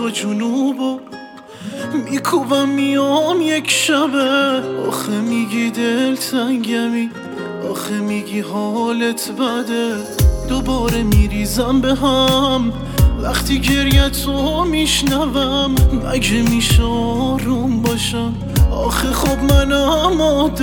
تا جنوبو میکوبم میام یک شبه. آخه میگی دلتنگمی، آخه میگی حالت بده. دوباره میریزم به هم وقتی گریه تو میشنوم. مگه میشه آروم باشم؟ آخه خب منم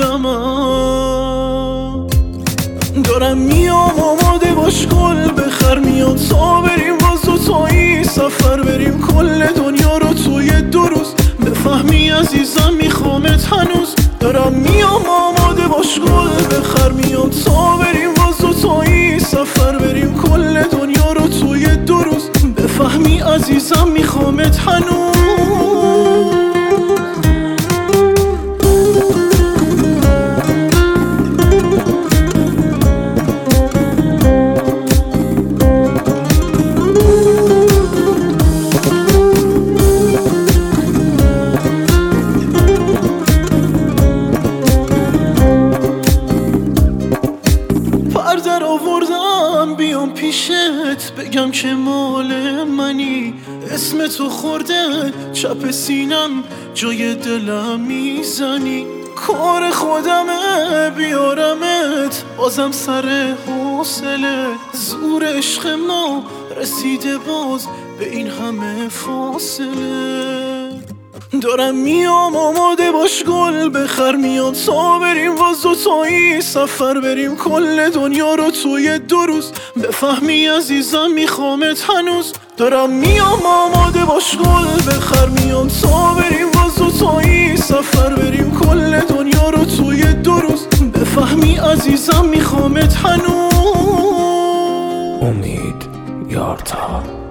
آدمم. دارم میام آماده باش گل بخر، میاد تا بریم باز دوتایی سفر بریم کل دنیا رو توی 2 روز. بفهمی عزیزم میخوامت هنوز. دارم میام آماده باش گل بخر، میاد تا بریم باز دوتایی سفر بریم کل دنیا رو توی 2 روز. بفهمی عزیزم میخوامت هنوز. در آوردم بیام پیشت بگم که مال منی. اسم تو خورده چپ سینم جای دلم میزنی. کار خودمه بیارمت بازم سر حوصله. زور عشق ما رسیده باز به این همه فاصله. دارم میام آماده باش گل بخر، میاد تا بریم باز دوتایی سفر بریم کل دنیا رو توی 2 روز. بفهمی عزیزم میخوامت هنوز. دارم میام آماده باش گل بخر، میاد تا بریم باز دوتایی سفر بریم کل دنیا رو توی 2 روز. بفهمی عزیزم میخوامت هنوز. امید یارتا.